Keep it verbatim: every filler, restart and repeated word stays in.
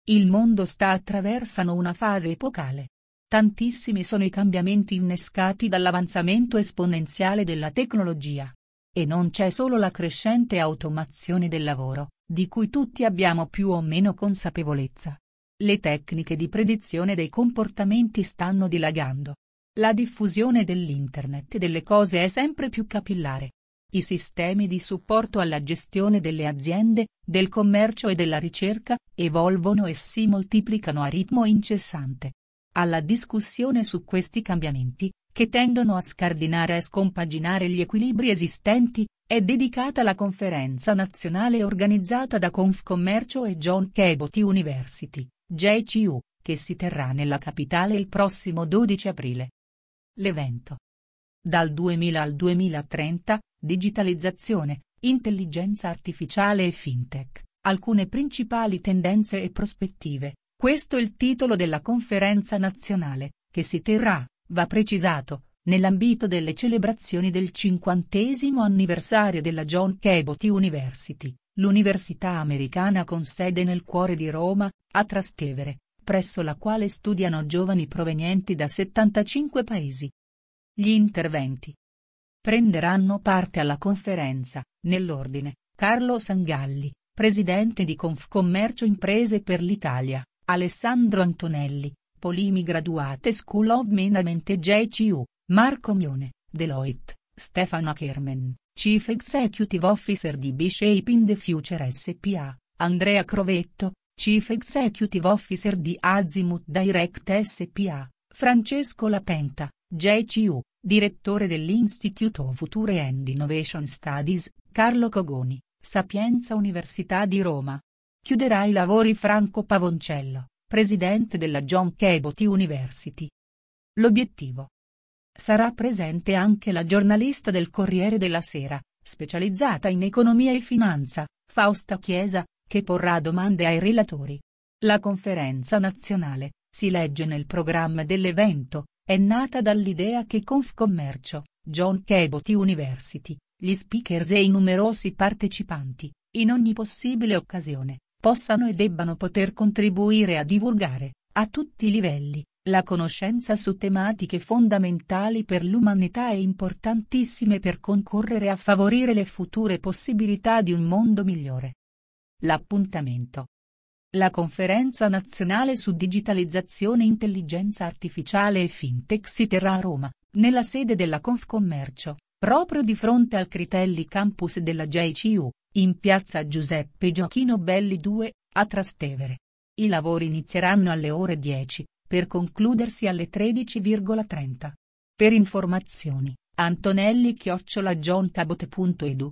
Il mondo sta attraversando una fase epocale. Tantissimi sono i cambiamenti innescati dall'avanzamento esponenziale della tecnologia. E non c'è solo la crescente automazione del lavoro, di cui tutti abbiamo più o meno consapevolezza. Le tecniche di predizione dei comportamenti stanno dilagando. La diffusione dell'Internet delle cose è sempre più capillare. I sistemi di supporto alla gestione delle aziende, del commercio e della ricerca, evolvono e si moltiplicano a ritmo incessante. Alla discussione su questi cambiamenti, che tendono a scardinare e scompaginare gli equilibri esistenti, è dedicata la conferenza nazionale organizzata da Confcommercio e John Cabot University, J C U, che si terrà nella capitale il prossimo dodici aprile. L'evento. Dal duemila al duemilatrenta, digitalizzazione, intelligenza artificiale e fintech, alcune principali tendenze e prospettive. Questo è il titolo della conferenza nazionale, che si terrà, va precisato, nell'ambito delle celebrazioni del cinquantesimo anniversario della John Cabot University, l'università americana con sede nel cuore di Roma, a Trastevere, presso la quale studiano giovani provenienti da settantacinque paesi. Gli interventi. Prenderanno parte alla conferenza, nell'ordine, Carlo Sangalli, presidente di Confcommercio Imprese per l'Italia, Alessandro Antonelli, Polimi Graduate School of Management J C U, Marco Mione, Deloitte, Stefano Ackerman, Chief Executive Officer di B-Shaping the Future S P A, Andrea Crovetto, Chief Executive Officer di Azimut Direct S P A, Francesco Lapenta, J C U, direttore dell'Institute of Future and Innovation Studies, Carlo Cogoni, Sapienza Università di Roma. Chiuderà i lavori Franco Pavoncello, presidente della John Cabot University. L'obiettivo. Sarà presente anche la giornalista del Corriere della Sera, specializzata in economia e finanza, Fausta Chiesa, che porrà domande ai relatori. La conferenza nazionale, si legge nel programma dell'evento, è nata dall'idea che Confcommercio, John Cabot University, gli speakers e i numerosi partecipanti, in ogni possibile occasione, possano e debbano poter contribuire a divulgare, a tutti i livelli, la conoscenza su tematiche fondamentali per l'umanità e importantissime per concorrere a favorire le future possibilità di un mondo migliore. L'appuntamento. La conferenza nazionale su digitalizzazione, intelligenza artificiale e fintech si terrà a Roma, nella sede della Confcommercio, proprio di fronte al Critelli Campus della J C U, in piazza Giuseppe Gioachino Belli due, a Trastevere. I lavori inizieranno alle ore dieci, per concludersi alle tredici e trenta. Per informazioni, antonelli chiocciola john cabot punto edu.